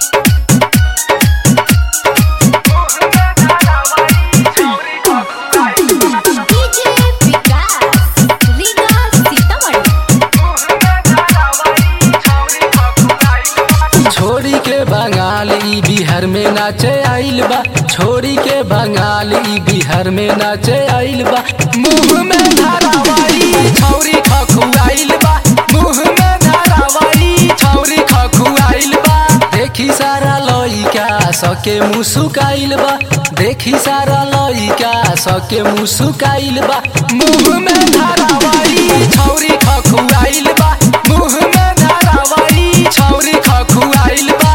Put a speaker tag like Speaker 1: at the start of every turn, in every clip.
Speaker 1: छोड़ी के बंगाली बिहार में नाचे आइल बा, छोड़ी के बंगाली बिहार में नाचे आइल बा। मुँह में धारावाई छौरी खखुआइल बा, मुँह में धारावाई छौरी खखुआइल बा। देखी सारा लइका सके मुसुकाइल बा, देखी सारा लइका सके मुसुकाइल बा। मुँह में धारावाई छौरी खखुआइल बा, मुँह में धारावाई छौरी खखुआइल बा।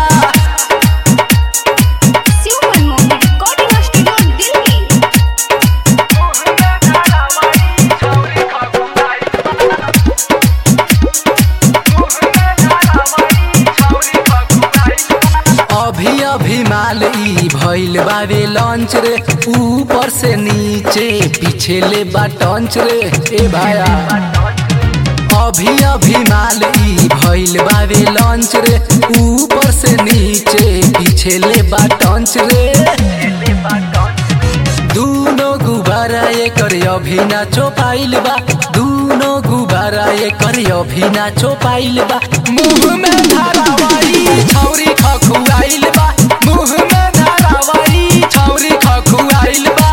Speaker 1: अभी अभी माल ई भइल बावे लॉन्च रे, ऊपर से नीचे पीछे ले बाटंच रे। ए भाया अभी अभी माल ई भइल बावे लॉन्च रे, ऊपर से नीचे पीछे ले बाटंच रे। दूनो गुब्बारा एकर अभी नाचो पाइल बा, दूनो गुब्बारा एकर अभी नाचो पाइल बा। मुँह में धारावाई छौरी खखुआइल बा, मुँह में धारावाई छौरी खखुआइल बा।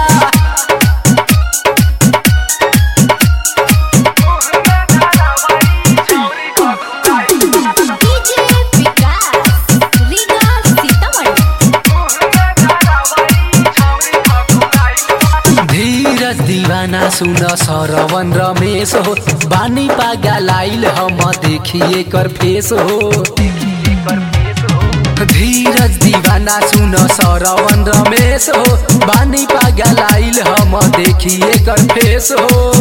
Speaker 1: धीरज दीवाना सुन सरवन रमेश हो, बानी पागलाइल हम देखिए कर फेस हो। धीरज दीवाना सुन सरवन रमेश हो, बानी पागलाइल हम देखिए कर फेस हो।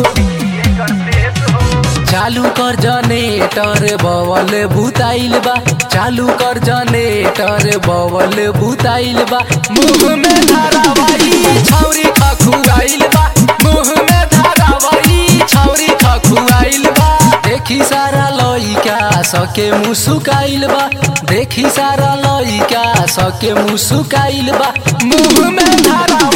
Speaker 1: चालू कर जनेटर बवल भूताइल बा, चालू कर जनेटर बवल भूताइल बा। मुँह में धारावाई छौरी खखुआइल बा, मुँह में धारावाई छौरी खखुआइल बा। देखी सारा लइका सके मुसुकाइल बा, देखी सारा लइका सके मुसुकाइल बा। मुँह में धारा